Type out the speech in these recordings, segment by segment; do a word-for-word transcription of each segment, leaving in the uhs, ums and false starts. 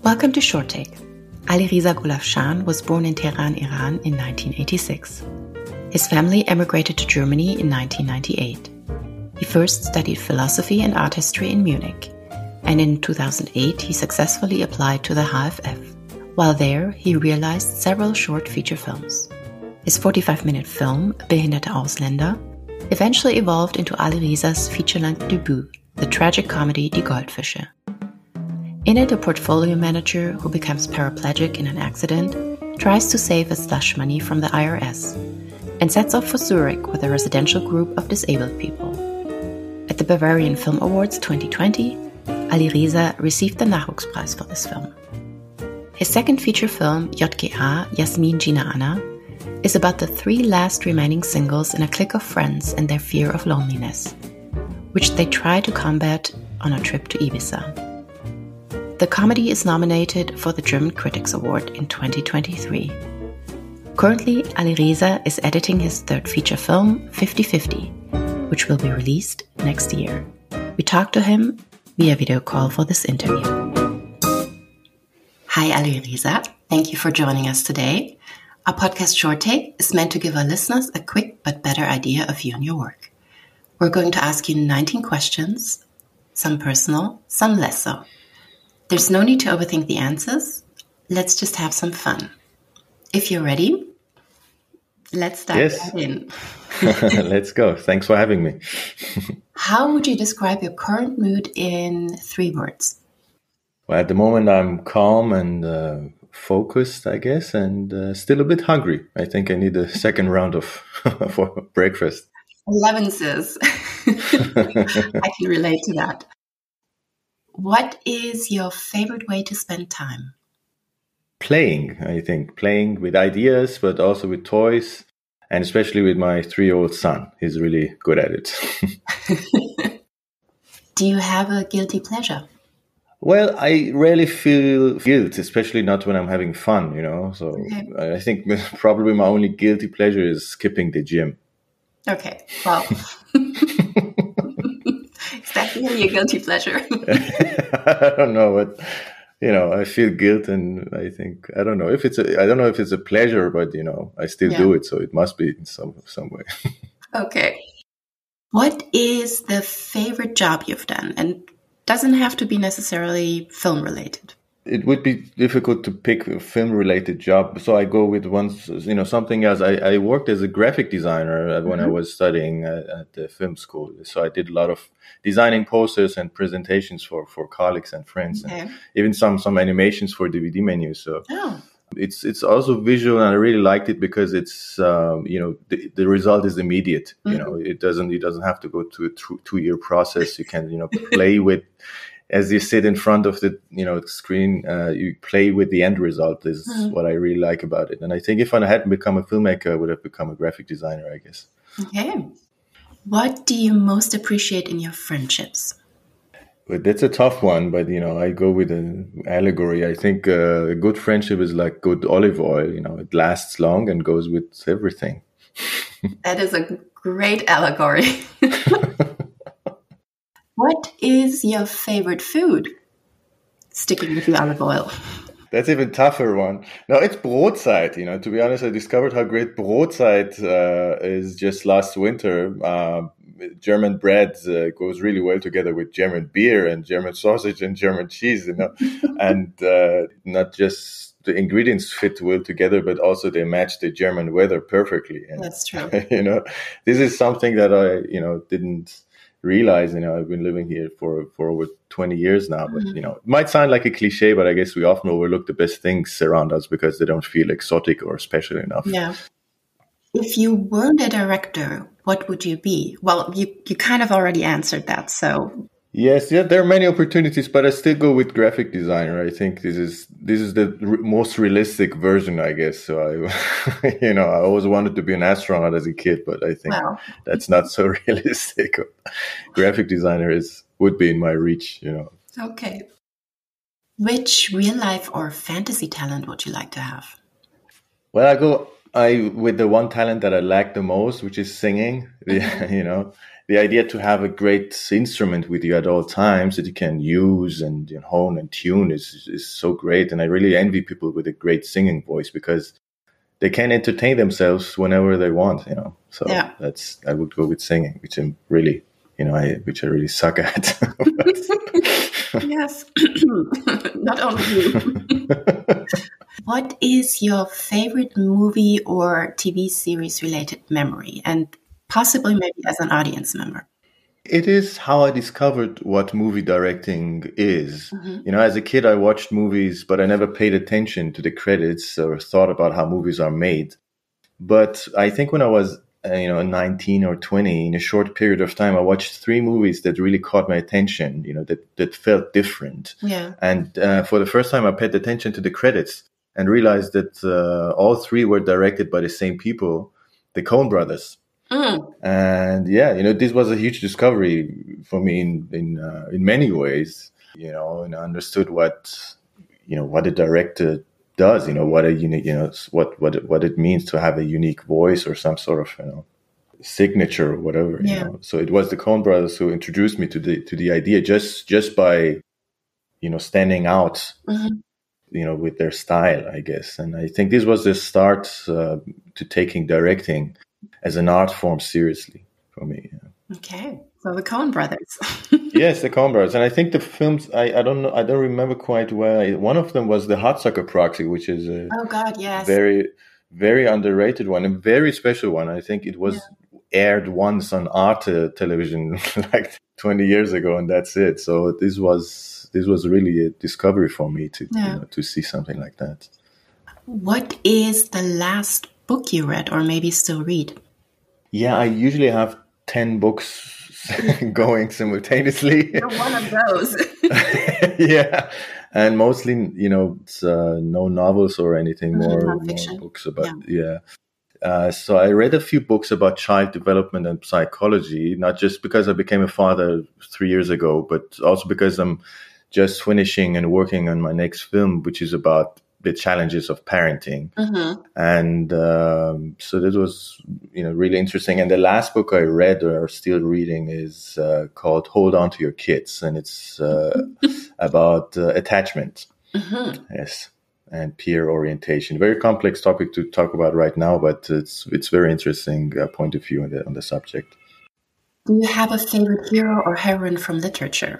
Welcome to Short Take. Alireza Gulafshan was born in Tehran, Iran in nineteen eighty-six. His family emigrated to Germany in nineteen ninety-eight. He first studied philosophy and art history in Munich, and in two thousand eight he successfully applied to the H F F. While there, he realized several short feature films. His forty-five minute film, Behinderte Ausländer, eventually evolved into Alireza's feature-length debut, the tragic comedy Die Goldfische. In it, a portfolio manager who becomes paraplegic in an accident tries to save his slush money from the I R S and sets off for Zurich with a residential group of disabled people. At the Bavarian Film Awards twenty twenty, Alireza received the Nachwuchspreis for this film. His second feature film, J G A, Yasmin Gina Anna, is about the three last remaining singles in a clique of friends and their fear of loneliness, which they try to combat on a trip to Ibiza. The comedy is nominated for the German Critics Award in twenty twenty-three. Currently, Alireza is editing his third feature film, fifty fifty, which will be released next year. We talked to him via video call for this interview. Hi, Alireza. Thank you for joining us today. Our podcast Short Take is meant to give our listeners a quick but better idea of you and your work. We're going to ask you nineteen questions, some personal, some less so. There's no need to overthink the answers. Let's just have some fun. If you're ready, let's dive yes. right in. Let's go. Thanks for having me. How would you describe your current mood in three words? Well, at the moment, I'm calm and uh, focused, I guess, and uh, still a bit hungry. I think I need a second round of for breakfast. Elevenses. I can relate to that. What is your favorite way to spend time? Playing, I think. Playing with ideas, but also with toys, and especially with my three-year-old son. He's really good at it. Do you have a guilty pleasure? Well, I rarely feel guilt, especially not when I'm having fun, you know. So okay. I think probably my only guilty pleasure is skipping the gym. Okay, well... Is that really a guilty pleasure? I don't know, but you know, I feel guilt, and I think I don't know if it's a I don't know if it's a pleasure, but you know, I still yeah. do it, so it must be in some some way. Okay. What is the favorite job you've done, and doesn't have to be necessarily film related? It would be difficult to pick a film-related job, so I go with one, you know, something else. I, I worked as a graphic designer mm-hmm. when I was studying at, at the film school, so I did a lot of designing posters and presentations for, for colleagues and friends, okay. and even some some animations for D V D menus. So oh. it's it's also visual, and I really liked it because it's um, you know the, the result is immediate. Mm-hmm. You know, it doesn't it doesn't have to go to a two, two year process. You can you know play with. As you sit in front of the you know screen, uh, you play with the end result is mm-hmm. what I really like about it. And I think if I hadn't become a filmmaker, I would have become a graphic designer, I guess. Okay. What do you most appreciate in your friendships? But that's a tough one, but you know, I go with an allegory. I think uh, a good friendship is like good olive oil. You know, it lasts long and goes with everything. That is a great allegory. What is your favorite food? Sticking with the olive oil. That's even tougher one. No, it's Brotzeit. You know, to be honest, I discovered how great Brotzeit uh, is just last winter. Uh, German bread uh, goes really well together with German beer and German sausage and German cheese. You know, and uh, not just the ingredients fit well together, but also they match the German weather perfectly. And, that's true. You know, this is something that I you know didn't. realize, you know, I've been living here for, for over twenty years now, but, mm-hmm. you know, it might sound like a cliche, but I guess we often overlook the best things around us because they don't feel exotic or special enough. Yeah. If you weren't a director, what would you be? Well, you, you kind of already answered that, so... Yes, yeah, there are many opportunities, but I still go with graphic designer. I think this is this is the r- most realistic version, I guess. So I, you know, I always wanted to be an astronaut as a kid, but I think wow. that's not so realistic. Graphic designer is would be in my reach, you know. Okay. Which real life or fantasy talent would you like to have? Well, I go I with the one talent that I lack the most, which is singing. The, Mhm. you know, the idea to have a great instrument with you at all times that you can use and you know, hone and tune is is so great. And I really envy people with a great singing voice because they can entertain themselves whenever they want. You know, so Yeah. that's I would go with singing, which I'm really, you know, I which I really suck at. Yes. Not only you. What is your favorite movie or T V series related memory? And possibly maybe as an audience member. It is how I discovered what movie directing is. Mhm. You know, as a kid, I watched movies, but I never paid attention to the credits or thought about how movies are made. But I think when I was, uh, you know, nineteen or twenty, in a short period of time, I watched three movies that really caught my attention, you know, that, that felt different. Yeah. And uh, for the first time, I paid attention to the credits and realized that uh, all three were directed by the same people, the Coen brothers. Mm. And yeah, you know, this was a huge discovery for me in in uh, in many ways. You know, and I understood what you know what a director does. You know, what a unique, you know, what what it- what it means to have a unique voice or some sort of you know signature or whatever. You Yeah. know, so it was the Coen brothers who introduced me to the to the idea just just by you know standing out. Mhm. You know, with their style, I guess, and I think this was the start uh, to taking directing as an art form seriously for me. Yeah. Okay. So the Coen brothers. Yes, the Coen brothers, and I think the films. I, I don't know. I don't remember quite well. One of them was the Hudsucker Proxy, which is a Oh God, yes. very, very underrated one, a very special one. I think it was Yeah. aired once on Arte television like twenty years ago, and that's it. So this was this was really a discovery for me to Yeah. you know to see something like that. What is the last book you read or maybe still read? Yeah, I usually have ten books going simultaneously. You're one of those. Yeah, and mostly, you know, it's, uh, no novels or anything, Mhm, more, more nonfiction. books about, yeah. Uh, so I read a few books about child development and psychology, not just because I became a father three years ago, but also because I'm just finishing and working on my next film, which is about the challenges of parenting. Mhm. And um, so that was, you know, really interesting. And the last book I read or still reading is uh, called "Hold On to Your Kids," and it's uh, about uh, attachment. Mhm. Yes, and peer orientation. Very complex topic to talk about right now, but it's it's very interesting uh, point of view on the on the subject. Do you have a favorite hero or heroine from literature?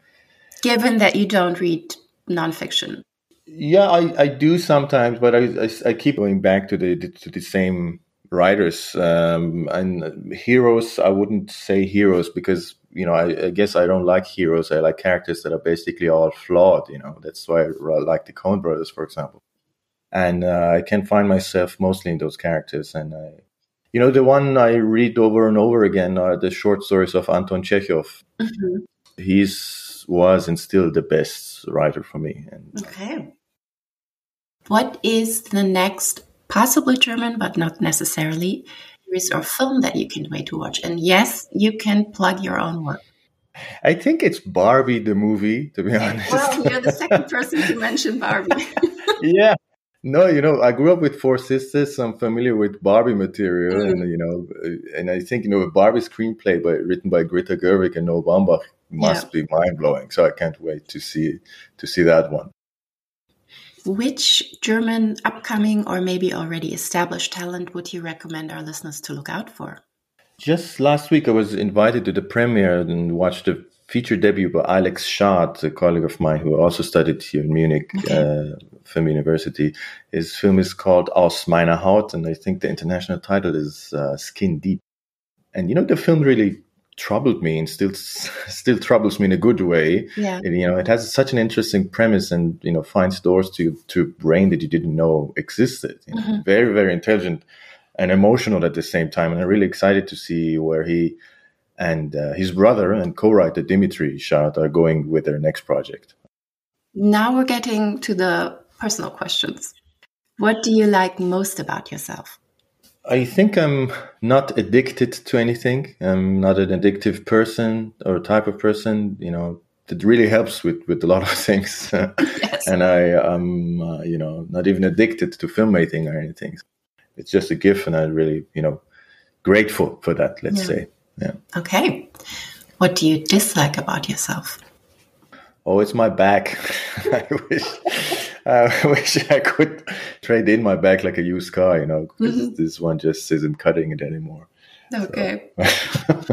Given that you don't read nonfiction. Yeah, I, I do sometimes, but I, I, I keep going back to the to the same writers um, and heroes. I wouldn't say heroes because you know I, I guess I don't like heroes. I like characters that are basically all flawed. You know, that's why I like the Coen brothers, for example. And uh, I can find myself mostly in those characters. And I, you know, the one I read over and over again are the short stories of Anton Chekhov. Mhm. He's was and still the best writer for me. And Okay. What is the next, possibly German, but not necessarily, series or film that you can wait to watch? And yes, you can plug your own work. I think it's Barbie the movie, to be honest. Well, you're the second person to mention Barbie. Yeah. No, you know, I grew up with four sisters, so I'm familiar with Barbie material, Mm. and you know, and I think you know, a Barbie screenplay by written by Greta Gerwig and Noah Baumbach must be mind blowing. So I can't wait to see to see that one. Which German upcoming or maybe already established talent would you recommend our listeners to look out for? Just last week, I was invited to the premiere and watched the feature debut by Alex Schad, a colleague of mine who also studied here in Munich Okay. uh, Film University. His film is called Aus meiner Haut, and I think the international title is uh, Skin Deep. And you know, the film really troubled me and still still troubles me in a good way. Yeah. It, you know, it has such an interesting premise and you know finds doors to to a brain that you didn't know existed. You know, Mhm. very very intelligent and emotional at the same time. And I'm really excited to see where he and uh, his brother and co-writer Dimitri Schad are going with their next project. Now we're getting to the personal questions. What do you like most about yourself? I think I'm not addicted to anything. I'm not an addictive person or type of person. You know, that really helps with, with a lot of things. Yes. And I am, uh, you know, not even addicted to filmmaking or anything. it's just a gift, and I'm really, you know, grateful for that, let's yeah. say. Yeah. Okay. What do you dislike about yourself? Oh, it's my back. I wish I wish I could trade in my back like a used car, you know, because mm-hmm. this one just isn't cutting it anymore. Okay. So.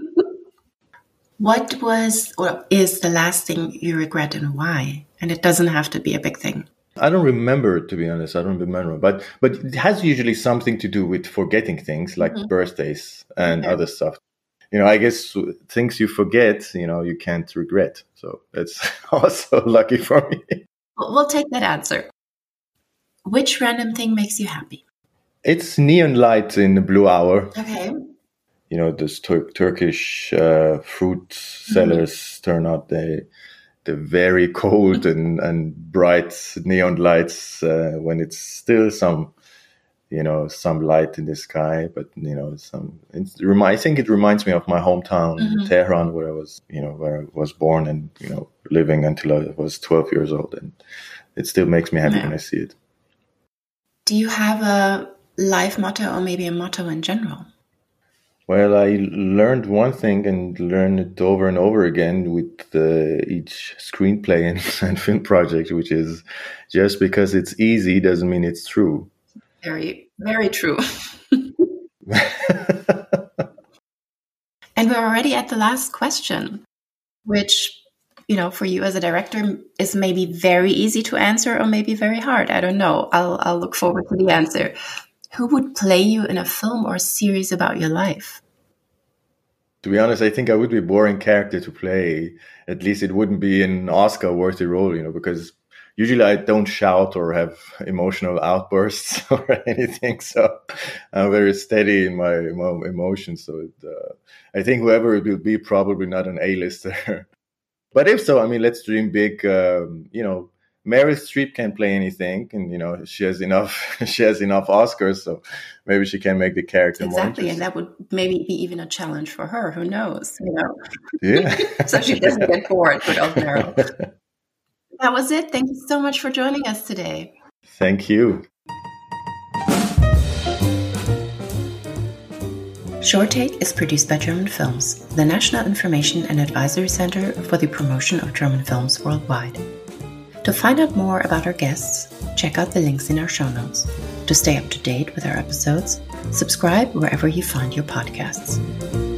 What was or is the last thing you regret and why? And it doesn't have to be a big thing. I don't remember, to be honest. I don't remember. But but it has usually something to do with forgetting things like mm-hmm. birthdays and okay. other stuff. You know, I guess things you forget, you know, you can't regret. So it's also lucky for me. We'll take that answer. Which random thing makes you happy? It's neon light in the blue hour. Okay. You know, those Tur- Turkish uh, fruit sellers mm-hmm. turn out the the very cold and, and bright neon lights uh, when it's still some, you know, some light in the sky. But, you know, some. It's, I think it reminds me of my hometown, mm-hmm. Tehran, where I was, you know, where I was born and, you know, living until I was twelve years old. And it still makes me happy yeah. when I see it. Do you have a life motto or maybe a motto in general? Well, I learned one thing and learned it over and over again with uh, each screenplay and, and film project, which is just because it's easy doesn't mean it's true. Very, very true. And we're already at the last question, which, you know, for you as a director is maybe very easy to answer or maybe very hard. I don't know. I'll I'll look forward to the answer. Who would play you in a film or series about your life? To be honest, I think I would be a boring character to play. At least it wouldn't be an Oscar-worthy role, you know, because usually I don't shout or have emotional outbursts or anything. So I'm very steady in my, my emotions. So it, uh, I think whoever it will be, probably not an A-lister. But if so, I mean, let's dream big. Um, you know, Meryl Streep can play anything, and you know she has enough. She has enough Oscars, so maybe she can make the character exactly, more exactly, and that would maybe be even a challenge for her. Who knows? You know, yeah. So she doesn't get bored with old Meryl. That was it. Thank you so much for joining us today. Thank you. Short Take is produced by German Films, the National Information and Advisory Center for the Promotion of German Films Worldwide. To find out more about our guests, check out the links in our show notes. To stay up to date with our episodes, subscribe wherever you find your podcasts.